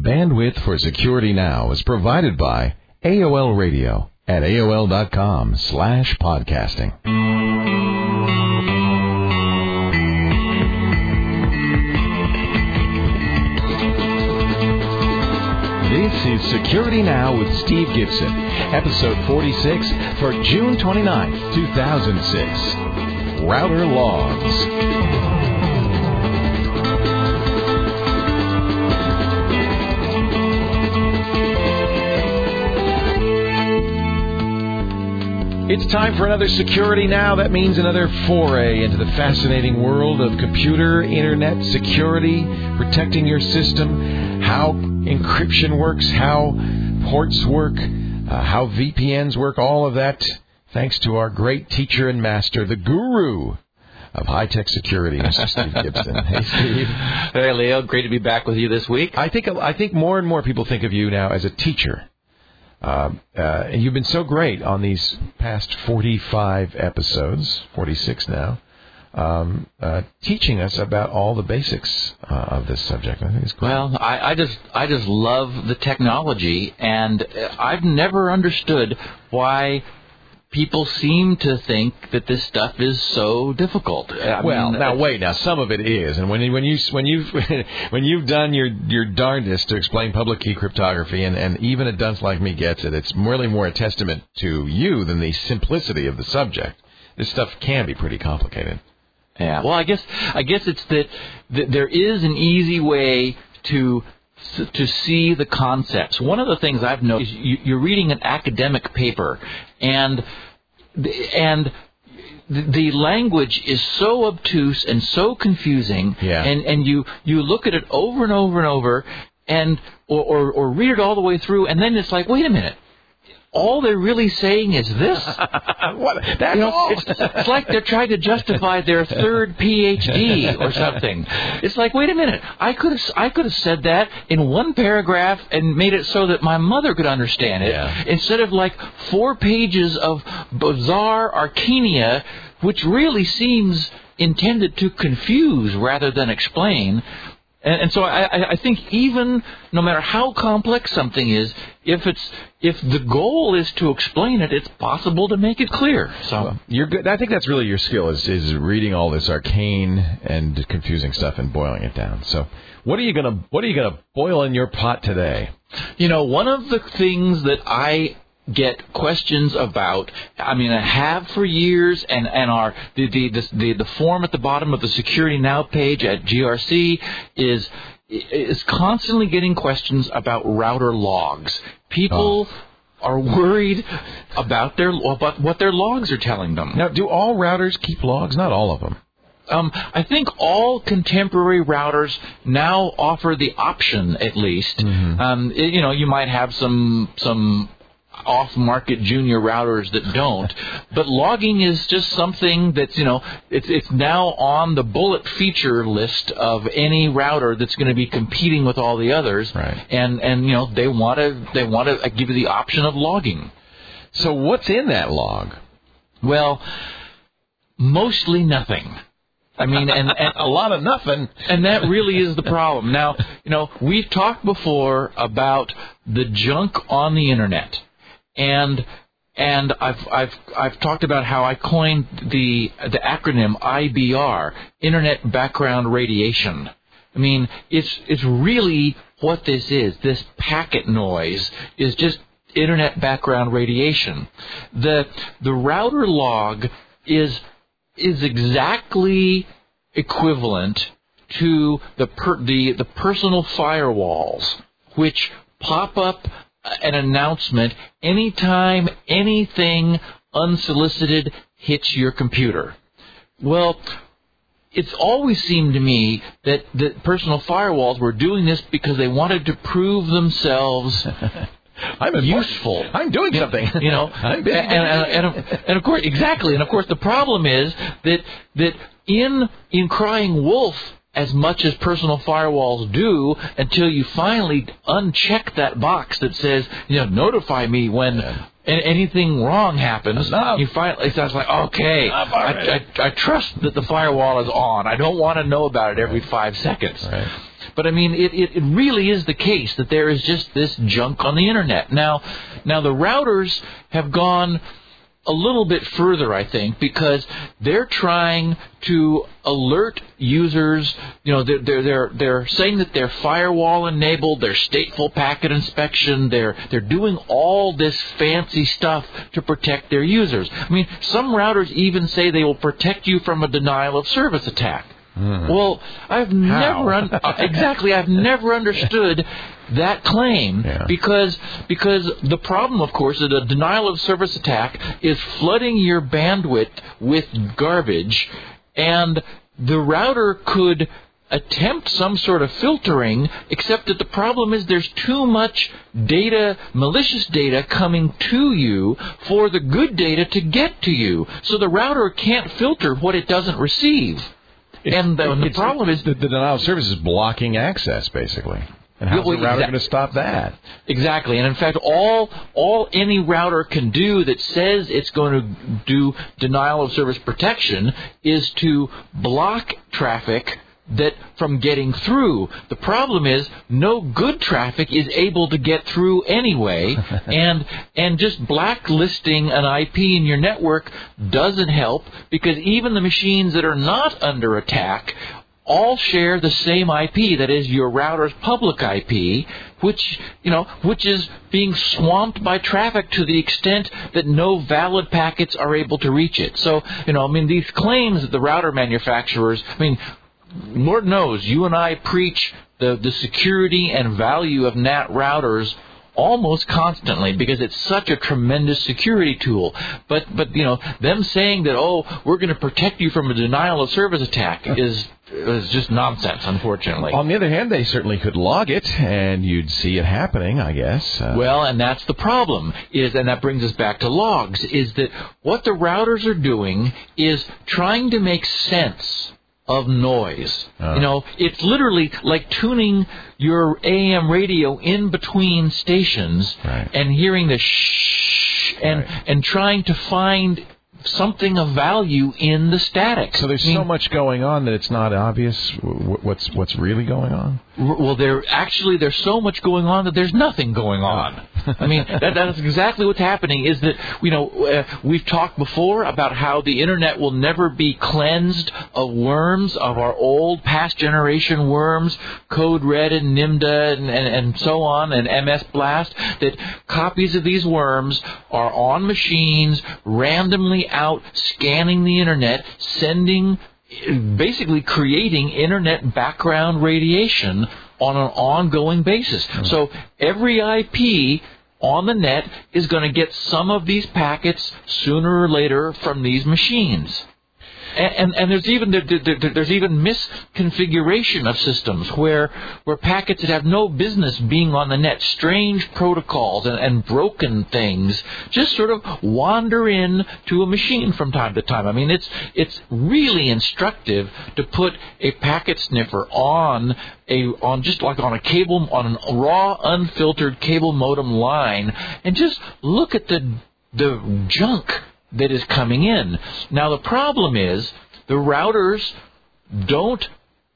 Bandwidth for Security Now is provided by AOL Radio at AOL.com/podcasting. This is Security Now with Steve Gibson, episode 46 for June 29th, 2006. Router logs. It's time for another Security Now. That means another foray into the fascinating world of computer, internet security, protecting your system, how encryption works, how ports work, how VPNs work, all of that, thanks to our great teacher and master, the guru of high-tech security, Mr. Steve Gibson. Hey, Steve. Hey, Leo. Great to be back with you this week. I think more and more people think of you now as a teacher. And you've been so great on these past 45 episodes, 46 now, teaching us about all the basics of this subject. I think it's great. Well, I just love the technology, and I've never understood why people seem to think that this stuff is so difficult. Now some of it is, and when you've done your darndest to explain public key cryptography, and even a dunce like me gets it, it's really more a testament to you than the simplicity of the subject. This stuff can be pretty complicated. Yeah. Well, I guess it's that there is an easy way to see the concepts. One of the things I've noticed is you're reading an academic paper, and the language is so obtuse and so confusing, and you look at it over and over and over, or read it all the way through, and then it's like, wait a minute. All they're really saying is this. That's all. It's like they're trying to justify their third PhD or something. It's like, wait a minute. I could have said that in one paragraph and made it so that my mother could understand it, instead of like 4 pages of bizarre arcana, which really seems intended to confuse rather than explain. And so I think even no matter how complex something is, if the goal is to explain it, it's possible to make it clear. So you're good. I think that's really your skill is reading all this arcane and confusing stuff and boiling it down. So what are you gonna boil in your pot today? You know, one of the things that I get questions about, I have for years, and the form at the bottom of the Security Now page at GRC is constantly getting questions about router logs. People are worried about what their logs are telling them. Now, do all routers keep logs? Not all of them. I think all contemporary routers now offer the option, at least. Mm-hmm. You might have some off-market junior routers that don't, but logging is just something that's, it's now on the bullet feature list of any router that's going to be competing with all the others, right? And they want to give you the option of logging. So what's in that log? Well, mostly nothing. And a lot of nothing. And that really is the problem. Now, we've talked before about the junk on the internet. And I've talked about how I coined the acronym IBR, Internet Background Radiation. It's really what this is. This packet noise is just Internet background radiation. The router log is exactly equivalent to the personal firewalls, which pop up an announcement anytime anything unsolicited hits your computer. Well, it's always seemed to me that the personal firewalls were doing this because they wanted to prove themselves I'm useful. I'm doing something. I'm busy. And of course, exactly. And of course, the problem is that in crying wolf, as much as personal firewalls do, until you finally uncheck that box that says, notify me when anything wrong happens. You finally, it's like, okay, I trust that the firewall is on. I don't want to know about it every 5 seconds. Right. But I mean, it really is the case that there is just this junk on the internet. Now the routers have gone a little bit further, I think, because they're trying to alert users. They're saying that they're firewall enabled, they're stateful packet inspection, they're doing all this fancy stuff to protect their users. I mean, some routers even say they will protect you from a denial of service attack. Well, I've never understood that claim, because the problem, of course, is a denial of service attack is flooding your bandwidth with garbage, and the router could attempt some sort of filtering, except that the problem is there's too much data, malicious data, coming to you for the good data to get to you. So the router can't filter what it doesn't receive. And the problem is the denial of service is blocking access, basically. And how's the router going to stop that? Exactly. And in fact, all any router can do that says it's going to do denial of service protection is to block traffic that from getting through. The problem is no good traffic is able to get through anyway, and just blacklisting an IP in your network doesn't help, because even the machines that are not under attack all share the same IP, that is your router's public IP, which is being swamped by traffic to the extent that no valid packets are able to reach it. So, these claims that the router manufacturers, Lord knows, you and I preach the security and value of NAT routers almost constantly because it's such a tremendous security tool. But them saying that, we're going to protect you from a denial of service attack is just nonsense, unfortunately. On the other hand, they certainly could log it, and you'd see it happening, I guess. Well, and that's the problem, and that brings us back to logs, is that what the routers are doing is trying to make sense of noise. It's literally like tuning your AM radio in between stations, right, and hearing the shh and trying to find something of value in the static. So there's so much going on that it's not obvious what's really going on? Well, there's so much going on that there's nothing going on. That's exactly what's happening, is that, we've talked before about how the internet will never be cleansed of worms, of our old past generation worms, Code Red and Nimda and so on, and MS Blast, that copies of these worms are on machines, randomly out scanning the internet, basically creating internet background radiation on an ongoing basis. So every IP on the net is going to get some of these packets sooner or later from these machines. And there's even misconfiguration of systems where packets that have no business being on the net, strange protocols and broken things, just sort of wander in to a machine from time to time. It's really instructive to put a packet sniffer on a raw, unfiltered cable modem line and just look at the junk that is coming in. Now, the problem is the routers don't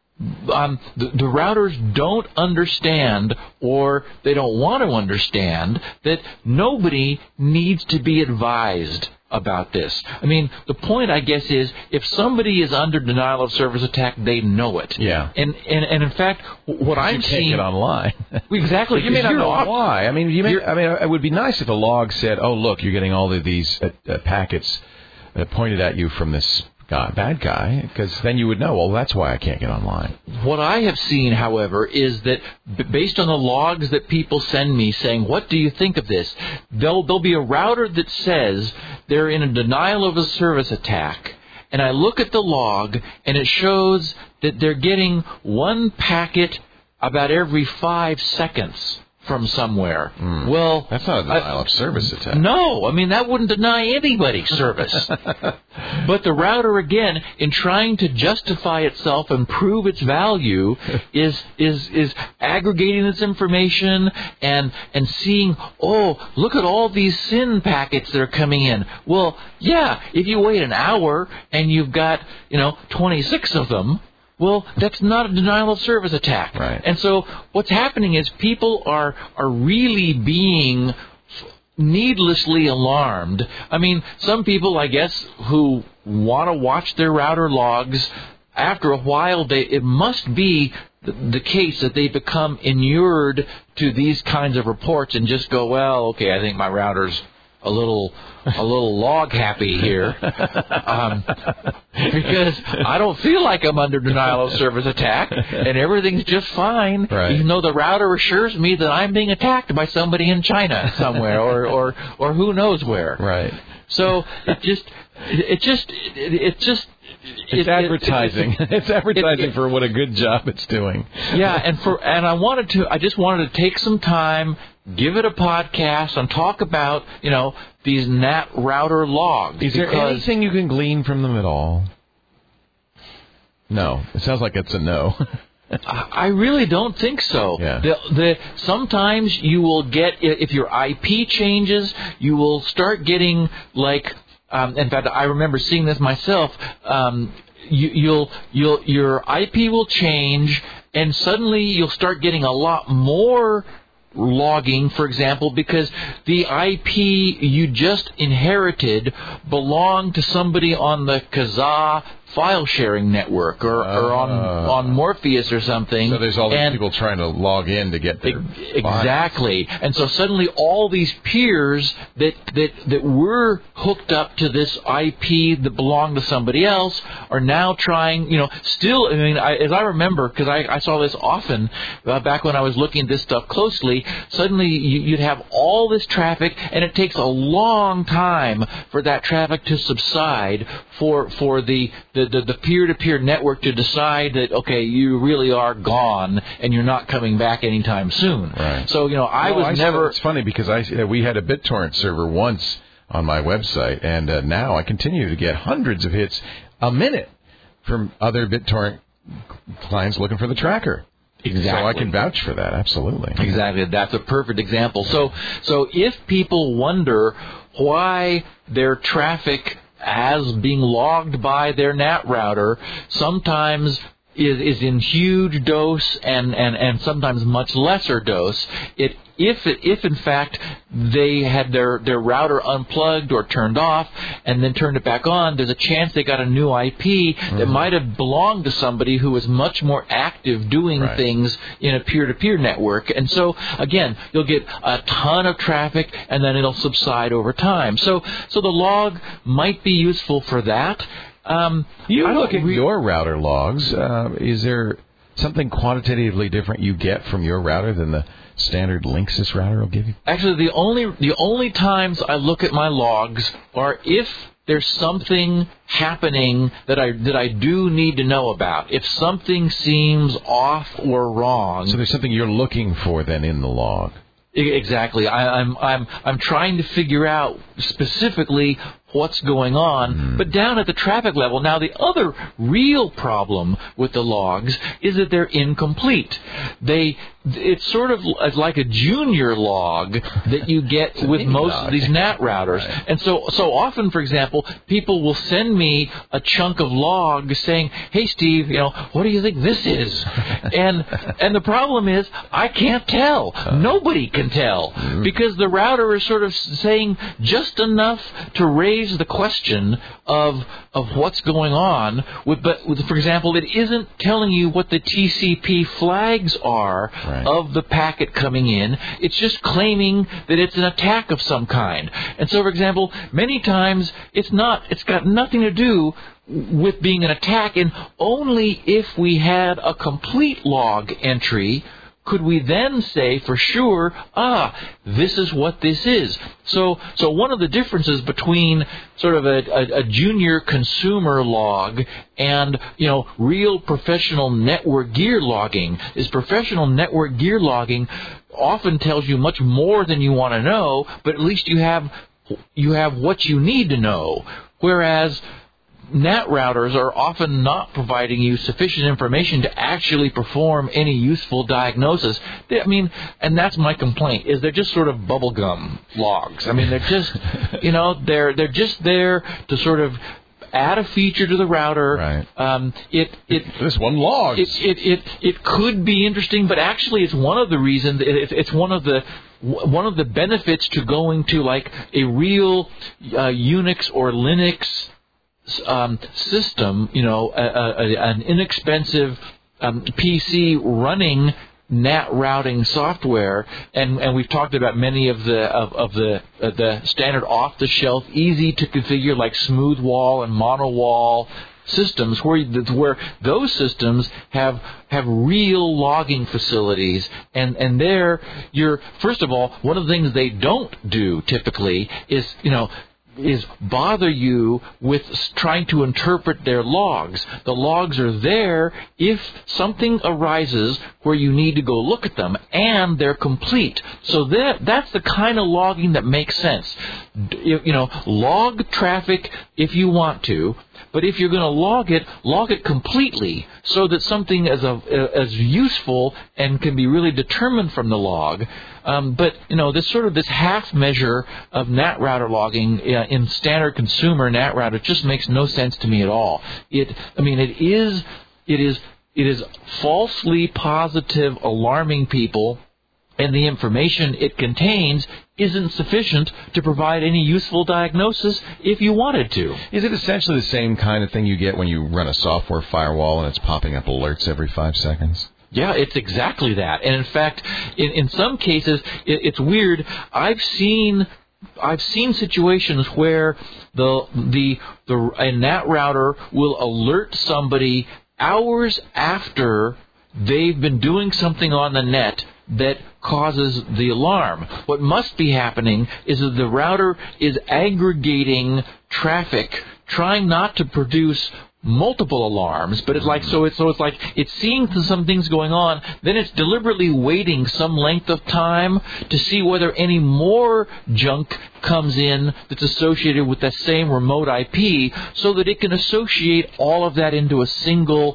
understand, or they don't want to understand, that nobody needs to be advised about this. The point, I guess, is if somebody is under denial of service attack, they know it. Yeah. And in fact, what I'm seeing... You can't get online. Exactly. You may not know why. It would be nice if a log said, oh, look, you're getting all of these packets pointed at you from this bad guy, because then you would know, well, that's why I can't get online. What I have seen, however, is that based on the logs that people send me saying, what do you think of this? There'll be a router that says they're in a denial of a service attack, and I look at the log, and it shows that they're getting one packet about every 5 seconds from somewhere. Well, that's not a denial of service attack. No, that wouldn't deny anybody service. But the router, again, in trying to justify itself and prove its value, is aggregating this information and seeing, look at all these SYN packets that are coming in. Well, yeah, if you wait an hour and you've got 26 of them, Well, that's not a denial of service attack. Right. And so what's happening is people are really being needlessly alarmed. I mean, some people, I guess, who want to watch their router logs, after a while, it must be the case that they become inured to these kinds of reports and just go, well, okay, I think my router's a little log happy here, because I don't feel like I'm under denial of service attack, and everything's just fine, right. Even though the router assures me that I'm being attacked by somebody in China somewhere, or who knows where. Right. So it's advertising. It's advertising for what a good job it's doing. Yeah, and I just wanted to take some time, give it a podcast, and talk about these NAT router logs. Is there anything you can glean from them at all? No, it sounds like it's a no. I really don't think so. Yeah. Sometimes you will get, if your IP changes, you will start getting like. In fact, I remember seeing this myself. Your IP will change, and suddenly you'll start getting a lot more logging, for example, because the IP you just inherited belonged to somebody on the Kazaa file sharing network or on Morpheus or something. So there's all these people trying to log in to get their exactly. And so suddenly all these peers that were hooked up to this IP that belonged to somebody else are now trying, still, as I remember, because I saw this often back when I was looking at this stuff closely, suddenly you'd have all this traffic, and it takes a long time for that traffic to subside for the peer-to-peer network to decide that, okay, you really are gone and you're not coming back anytime soon. Right. So, It's funny because we had a BitTorrent server once on my website, and now I continue to get hundreds of hits a minute from other BitTorrent clients looking for the tracker. Exactly. So I can vouch for that, absolutely. Exactly. That's a perfect example. So if people wonder why their traffic as being logged by their NAT router sometimes is in huge dose and sometimes much lesser dose, if in fact they had their router unplugged or turned off and then turned it back on, there's a chance they got a new IP that might have belonged to somebody who was much more active doing things in a peer-to-peer network. And so, again, you'll get a ton of traffic and then it'll subside over time. So the log might be useful for that. You look at your router logs. Is there something quantitatively different you get from your router than the standard Linksys router will give you? Actually, the only times I look at my logs are if there's something happening that I do need to know about. If something seems off or wrong. So there's something you're looking for then in the log. Exactly. I'm trying to figure out specifically what's going on, but down at the traffic level. Now, the other real problem with the logs is that they're incomplete. It's sort of like a junior log that you get with most of these NAT routers. Right. And so often, for example, people will send me a chunk of log saying, "Hey, Steve, what do you think this is?" and the problem is I can't tell. Nobody can tell because the router is sort of saying just enough to raise the question of what's going on. But for example, it isn't telling you what the TCP flags are of the packet coming in. It's just claiming that it's an attack of some kind. And so, for example, many times it's got nothing to do with being an attack, and only if we had a complete log entry could we then say for sure, this is what this is. So one of the differences between sort of a junior consumer log and, real professional network gear logging is professional network gear logging often tells you much more than you want to know, but at least you have what you need to know. Whereas NAT routers are often not providing you sufficient information to actually perform any useful diagnosis. And that's my complaint, is they're just sort of bubblegum logs. They're just, they're just there to sort of add a feature to the router. Right. This one logs. It could be interesting, but actually, it's one of the reasons. It's one of the benefits to going to like a real Unix or Linux system. An inexpensive PC running NAT routing software, and we've talked about many of the standard off-the-shelf, easy to configure like smooth wall and mono wall systems, where those systems have real logging facilities, and there you're first of all, one of the things they don't do typically is bother you with trying to interpret their logs. The logs are there if something arises where you need to go look at them, and they're complete. So that's the kind of logging that makes sense. Log traffic if you want to, but if you're going to log it completely so that something as useful and can be really determined from the log. But this half measure of NAT router logging in standard consumer NAT router just makes no sense to me at all. It is falsely positive, alarming people, and the information it contains isn't sufficient to provide any useful diagnosis if you wanted to. Is it essentially the same kind of thing you get when you run a software firewall and it's popping up alerts every 5 seconds? Yeah, it's exactly that. And in fact, in some cases, it's weird. I've seen situations where a NAT router will alert somebody hours after they've been doing something on the net that causes the alarm. What must be happening is that the router is aggregating traffic, trying not to produce multiple alarms, but it's like it's seeing some things going on, then it's deliberately waiting some length of time to see whether any more junk comes in that's associated with that same remote IP, so that it can associate all of that into a single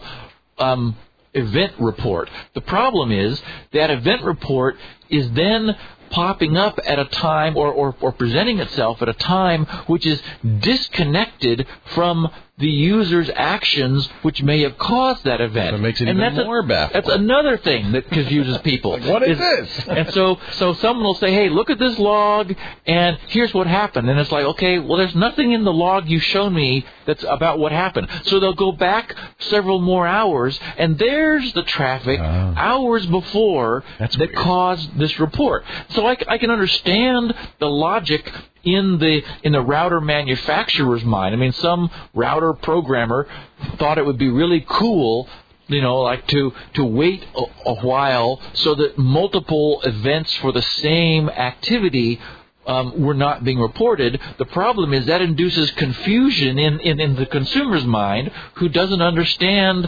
event report. The problem is that event report is then popping up at a time or presenting itself at a time which is disconnected from the user's actions, which may have caused that event. So it makes it even more baffling. That's another thing that confuses people. Like, what is this? And so someone will say, hey, look at this log, and here's what happened. And it's like, okay, well, there's nothing in the log you've shown me that's about what happened. So they'll go back several more hours, and there's the traffic hours before that caused this report. So I can understand the logic in the router manufacturer's mind. I mean, some router programmer thought it would be really cool, like to wait a while so that multiple events for the same activity were not being reported. The problem is that induces confusion in the consumer's mind, who doesn't understand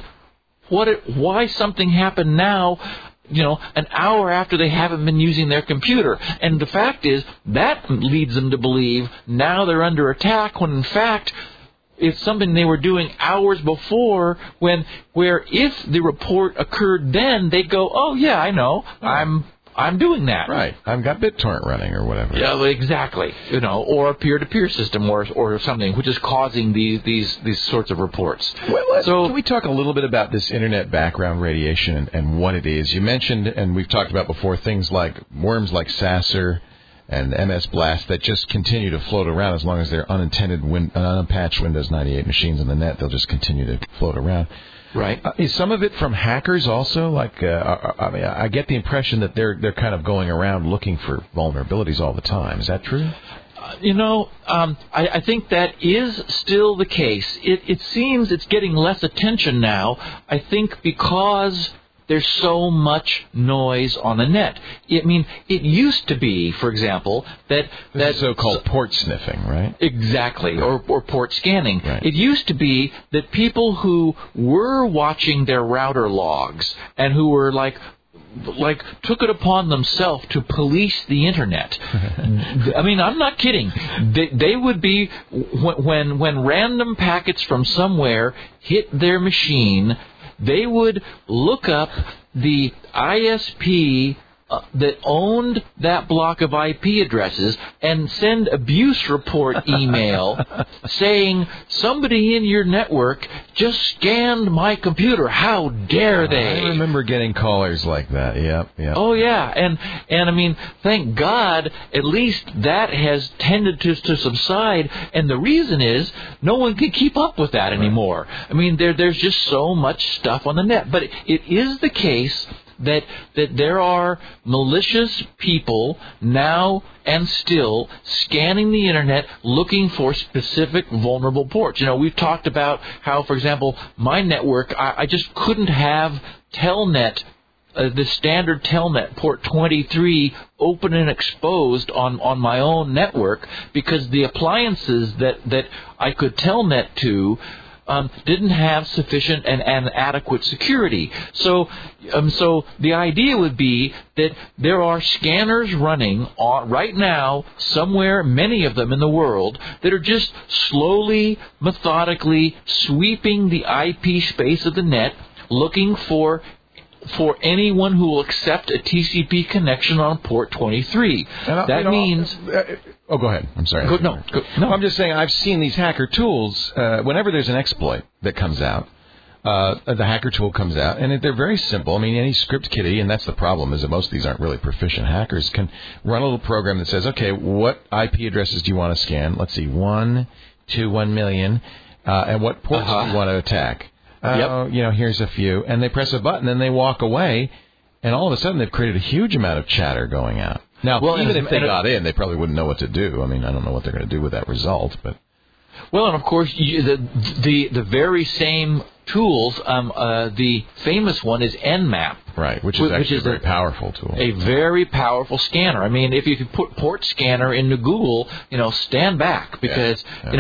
why something happened now, an hour after they haven't been using their computer. And the fact is, that leads them to believe now they're under attack, when in fact it's something they were doing hours before, where if the report occurred then, they'd go, oh yeah, I know, I'm doing that. Right. I've got BitTorrent running or whatever. Yeah, exactly. Or a peer-to-peer system or something, which is causing these sorts of reports. Well, can we talk a little bit about this internet background radiation and what it is? You mentioned, and we've talked about before, things like worms like Sasser and MS Blast that just continue to float around as long as they're unpatched Windows 98 machines on the net. They'll just continue to float around. Right. Is some of it from hackers also? Like, I get the impression that they're kind of going around looking for vulnerabilities all the time. Is that true? I think that is still the case. It seems it's getting less attention now, I think, because there's so much noise on the net. It used to be, for example, that so-called port sniffing, right? Exactly, or port scanning. Right. It used to be that people who were watching their router logs and who were like took it upon themselves to police the internet. I mean, I'm not kidding. They would be, when random packets from somewhere hit their machine, they would look up the ISP that owned that block of IP addresses and send abuse report email saying somebody in your network just scanned my computer. How dare they? I remember getting callers like that. Yep. Oh, yeah. And I mean, thank God, at least that has tended to subside. And the reason is no one can keep up with that anymore. I mean, there's just so much stuff on the net. But it is the case that there are malicious people now and still scanning the internet looking for specific vulnerable ports. You know, we've talked about how, for example, my network, I just couldn't have Telnet, the standard Telnet port 23 open and exposed on my own network because the appliances that I could Telnet to didn't have sufficient and adequate security. So the idea would be that there are scanners running right now somewhere, many of them in the world, that are just slowly, methodically sweeping the IP space of the net, looking for anyone who will accept a TCP connection on port 23. That means... go ahead. I'm sorry. No. I'm just saying I've seen these hacker tools. Whenever there's an exploit that comes out, the hacker tool comes out, and they're very simple. I mean, any script kiddie, and that's the problem, is that most of these aren't really proficient hackers, can run a little program that says, okay, what IP addresses do you want to scan? Let's see, 1 to 1 million, and what ports do you want to attack? Here's a few. And they press a button and they walk away, and all of a sudden they've created a huge amount of chatter going out. Now, even if they got in, they probably wouldn't know what to do. I mean, I don't know what they're going to do with that result, but... Well, and of course, the very same tools, the famous one is Nmap. Right, which is actually a very powerful tool. A very powerful scanner. I mean, if you put port scanner into Google, stand back because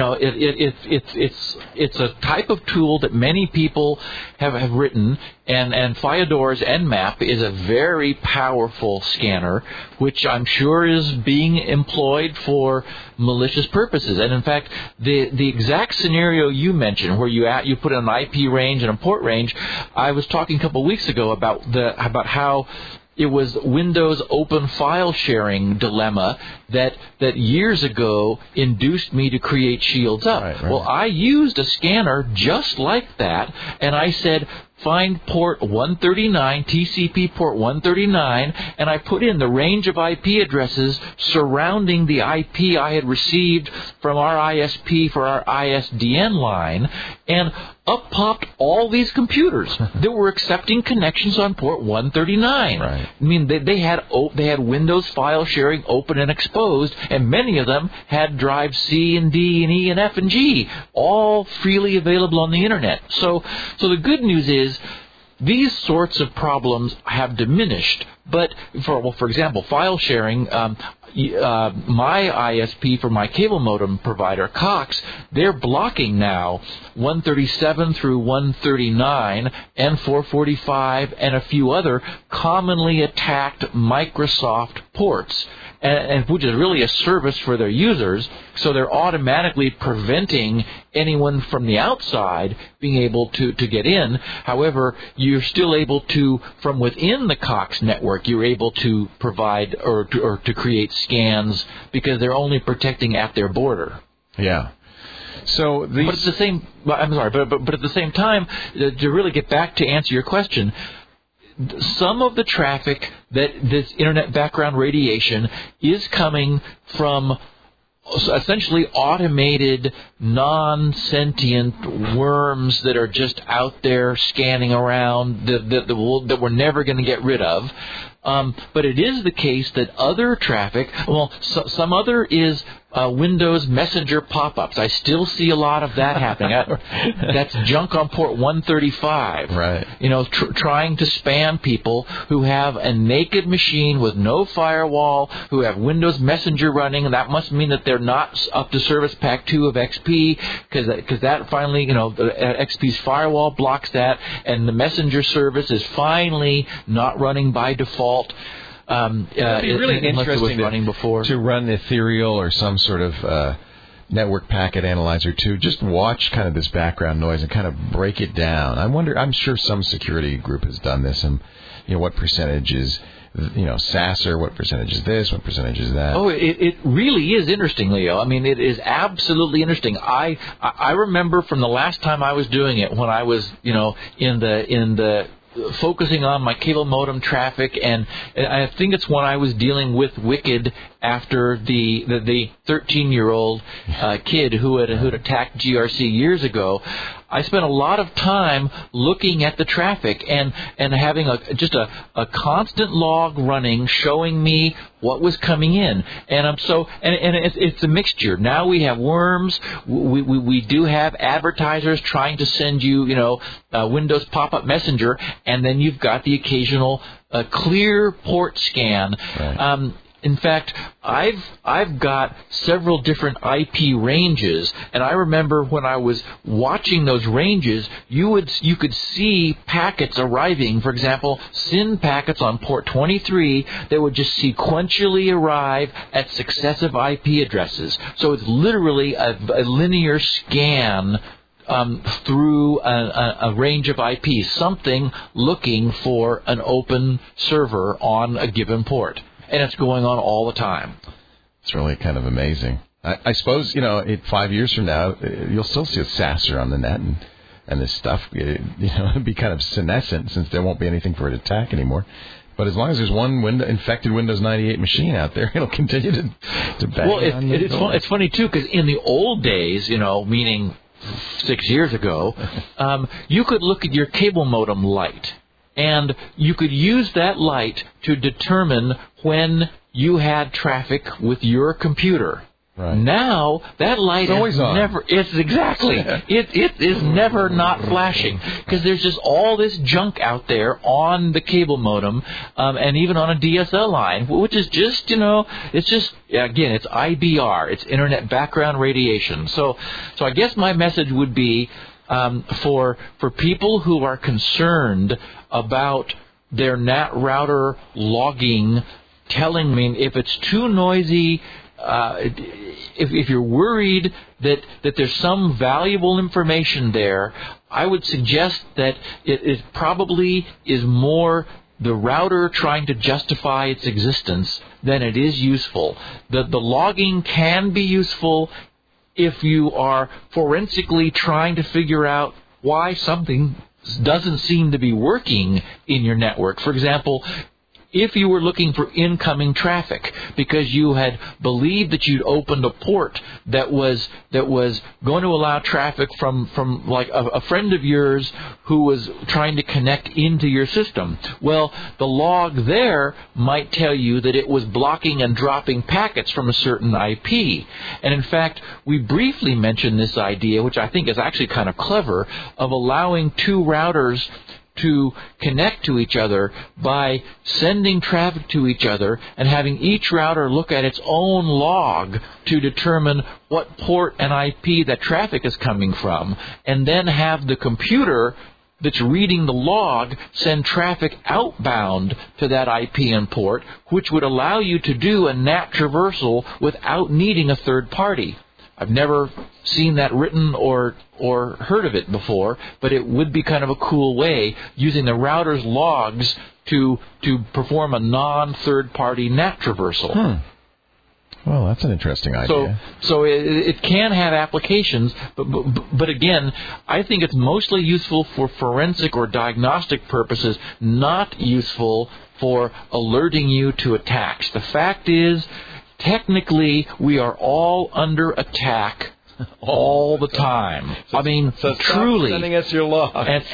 it's a type of tool that many people have written, and Fyodor's Nmap is a very powerful scanner, which I'm sure is being employed for malicious purposes. And in fact, the exact scenario you mentioned, where you put an IP range and a port range, I was talking a couple of weeks ago about how it was Windows open file sharing dilemma that years ago induced me to create Shields Up. Right. Well, I used a scanner just like that, and I said, find port 139, TCP port 139, and I put in the range of IP addresses surrounding the IP I had received from our ISP for our ISDN line, and up popped all these computers that were accepting connections on port 139. Right. I mean, they had Windows file sharing open and exposed, and many of them had drives C and D and E and F and G, all freely available on the internet. So the good news is these sorts of problems have diminished. But for example, file sharing. My ISP for my cable modem provider, Cox, they're blocking now 137 through 139 and 445 and a few other commonly attacked Microsoft ports, and which is really a service for their users. So they're automatically preventing anyone from the outside being able to get in. However, you're still able to, from within the Cox network, you're able to provide or to create scans because they're only protecting at their border. Yeah. So but at the same, I'm sorry, but at the same time, to really get back to answer your question, some of the traffic that this internet background radiation is coming from essentially automated, non-sentient worms that are just out there scanning around that we're never going to get rid of. But it is the case that other traffic, some other is Windows Messenger pop-ups. I still see a lot of that happening. That's junk on port 135. Right. Trying to spam people who have a naked machine with no firewall, who have Windows Messenger running, and that must mean that they're not up to Service Pack 2 of XP, because that finally, XP's firewall blocks that, and the Messenger service is finally not running by default. It'd be really interesting running before. To run Ethereal or some sort of network packet analyzer to just watch kind of this background noise and kind of break it down. I'm sure some security group has done this, and what percentage is Sasser, what percentage is this, what percentage is that? Oh, it really is interesting, Leo. I mean, it is absolutely interesting. I remember from the last time I was doing it, when I was, in the focusing on my cable modem traffic, and I think it's when I was dealing with Wicked after the 13-year-old kid who had attacked GRC years ago. I spent a lot of time looking at the traffic and having a constant log running, showing me what was coming in. And it's a mixture. Now we have worms. We do have advertisers trying to send you, Windows pop-up messenger, and then you've got the occasional clear port scan. Right. In fact, I've got several different IP ranges, and I remember when I was watching those ranges, you could see packets arriving. For example, SYN packets on port 23 that would just sequentially arrive at successive IP addresses. So it's literally a linear scan through a range of IPs, something looking for an open server on a given port. And it's going on all the time. It's really kind of amazing. I suppose, 5 years from now, you'll still see a Sasser on the net and this stuff, it'd be kind of senescent since there won't be anything for it to attack anymore. But as long as there's one infected Windows 98 machine out there, it'll continue to bang. Well, it's funny, too, because in the old days, meaning 6 years ago, you could look at your cable modem light. And you could use that light to determine when you had traffic with your computer. Right. Now that light is never. It's exactly. It is never not flashing because there's just all this junk out there on the cable modem, and even on a DSL line, which is just it's just again it's IBR. It's Internet Background Radiation. So I guess my message would be. For people who are concerned about their NAT router logging, telling me if it's too noisy, if you're worried that there's some valuable information there, I would suggest that it probably is more the router trying to justify its existence than it is useful. The logging can be useful if you are forensically trying to figure out why something doesn't seem to be working in your network. For example, if you were looking for incoming traffic because you had believed that you'd opened a port that was going to allow traffic from like a friend of yours who was trying to connect into your system. Well, the log there might tell you that it was blocking and dropping packets from a certain IP. And in fact, we briefly mentioned this idea, which I think is actually kind of clever, of allowing two routers to connect to each other by sending traffic to each other and having each router look at its own log to determine what port and IP that traffic is coming from, and then have the computer that's reading the log send traffic outbound to that IP and port, which would allow you to do a NAT traversal without needing a third party. I've never seen that written or heard of it before, but it would be kind of a cool way using the router's logs to perform a non-third-party NAT traversal. Well, that's an interesting idea. So it can have applications, but again, I think it's mostly useful for forensic or diagnostic purposes, not useful for alerting you to attacks. The fact is, technically, we are all under attack all the time. So truly. Sending us your log.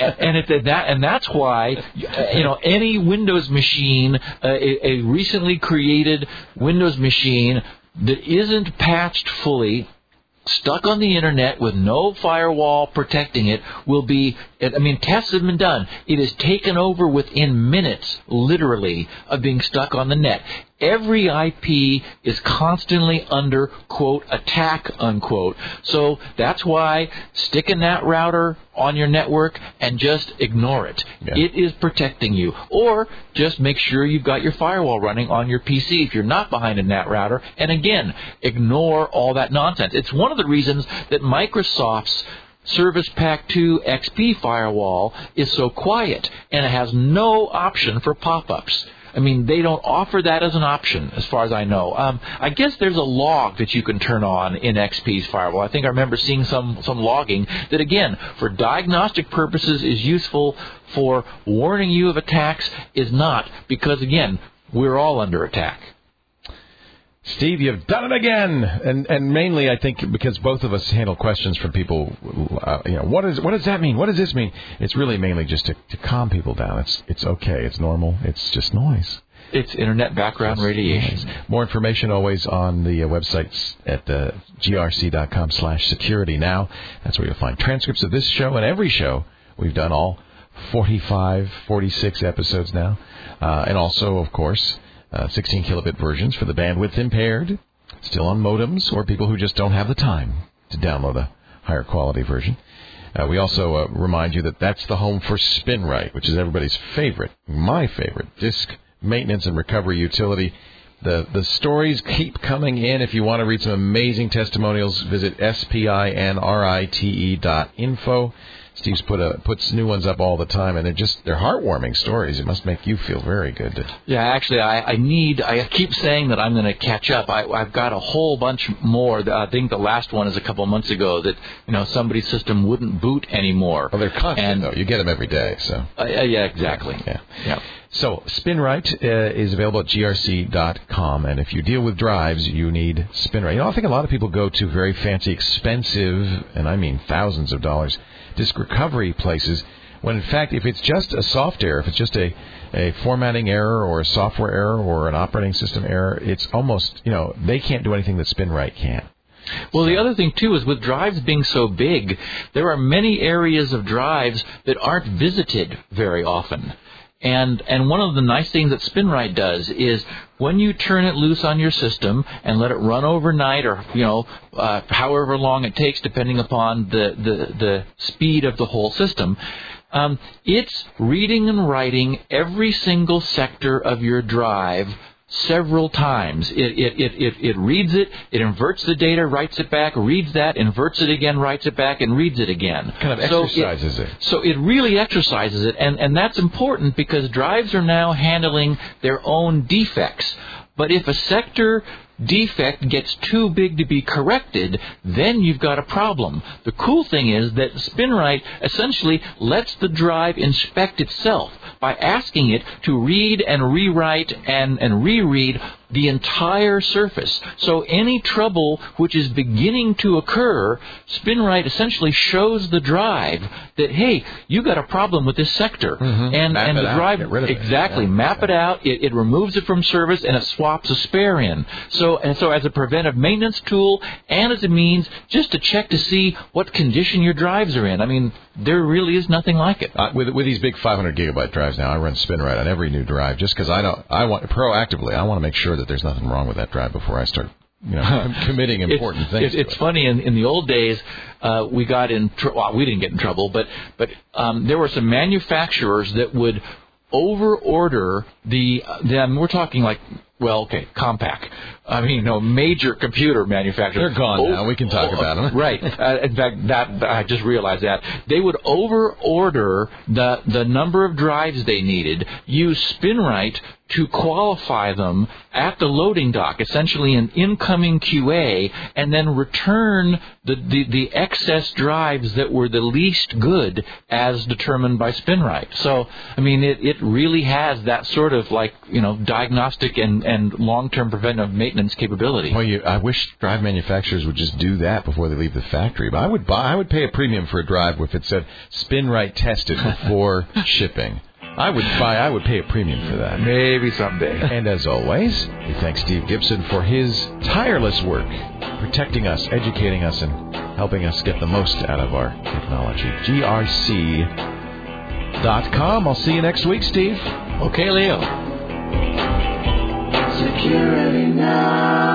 And that's why, any Windows machine, a recently created Windows machine that isn't patched fully, stuck on the internet with no firewall protecting it, will be, tests have been done. It is taken over within minutes, literally, of being stuck on the net. Every IP is constantly under, quote, attack, unquote. So that's why stick a NAT router on your network and just ignore it. Yeah. It is protecting you. Or just make sure you've got your firewall running on your PC if you're not behind a NAT router. And again, ignore all that nonsense. It's one of the reasons that Microsoft's Service Pack 2 XP firewall is so quiet, and it has no option for pop-ups. I mean, they don't offer that as an option, as far as I know. I guess there's a log that you can turn on in XP's firewall. I think I remember seeing some logging that, again, for diagnostic purposes is useful. For warning you of attacks is not, because, again, we're all under attack. Steve, you've done it again, and mainly I think because both of us handle questions from people. What does that mean? What does this mean? It's really mainly just to calm people down. It's okay. It's normal. It's just noise. It's internet background radiation. Noise. More information always on the websites at grc.com/security. Now, that's where you'll find transcripts of this show and every show we've done, all 46 episodes now, and also, of course, 16 kilobit versions for the bandwidth impaired, still on modems, or people who just don't have the time to download a higher quality version. We also remind you that that's the home for SpinRite, which is everybody's favorite, my favorite, disk maintenance and recovery utility. The stories keep coming in. If you want to read some amazing testimonials, visit spinrite.info. Steve's puts new ones up all the time, and they're heartwarming stories. It must make you feel very good. Yeah, actually, I keep saying that I'm going to catch up. I've got a whole bunch more. I think the last one is a couple of months ago that somebody's system wouldn't boot anymore. Well, they're constant, though. You get them every day. So yeah, exactly. Yeah. So SpinRite is available at grc.com, and if you deal with drives, you need SpinRite. I think a lot of people go to very fancy, expensive, and I mean thousands of dollars, disk recovery places, when in fact, if it's just a soft error, if it's just a formatting error or a software error or an operating system error, it's almost, they can't do anything that SpinRite can. Well, the other thing, too, is with drives being so big, there are many areas of drives that aren't visited very often. And one of the nice things that SpinRite does is when you turn it loose on your system and let it run overnight, or however long it takes, depending upon the speed of the whole system, it's reading and writing every single sector of your drive several times. It reads it, it inverts the data, writes it back, reads that, inverts it again, writes it back, and reads it again. Kind of exercises it. So it really exercises it, and that's important because drives are now handling their own defects. But if a sector defect gets too big to be corrected, then you've got a problem. The cool thing is that SpinRite essentially lets the drive inspect itself by asking it to read and rewrite and reread the entire surface. So any trouble which is beginning to occur, SpinRite essentially shows the drive that, hey, you got a problem with this sector. Mm-hmm. And the drive, exactly, map it out, it removes it from service, and it swaps a spare in. So as a preventive maintenance tool, and as a means just to check to see what condition your drives are in. I mean, there really is nothing like it. With these big 500 gigabyte drives now, I run SpinRite on every new drive just because I want to make sure that there's nothing wrong with that drive before I start committing important things. It's funny. In the old days, we got in we didn't get in trouble, but there were some manufacturers that would over-order we're talking like, Compaq. I mean, major computer manufacturers. They're gone now. We can talk about them. Right. In fact, I just realized that. They would over-order the number of drives they needed, use SpinRite to qualify them at the loading dock, essentially an incoming QA, and then return the excess drives that were the least good as determined by SpinRite. So, I mean, it really has that sort of diagnostic and long-term preventive maintenance capability. Well, I wish drive manufacturers would just do that before they leave the factory. But I would pay a premium for a drive if it said SpinRite tested before shipping. I would pay a premium for that. Maybe someday. And as always, we thank Steve Gibson for his tireless work, protecting us, educating us, and helping us get the most out of our technology. grc.com. I'll see you next week, Steve. Okay, Leo. Security Now.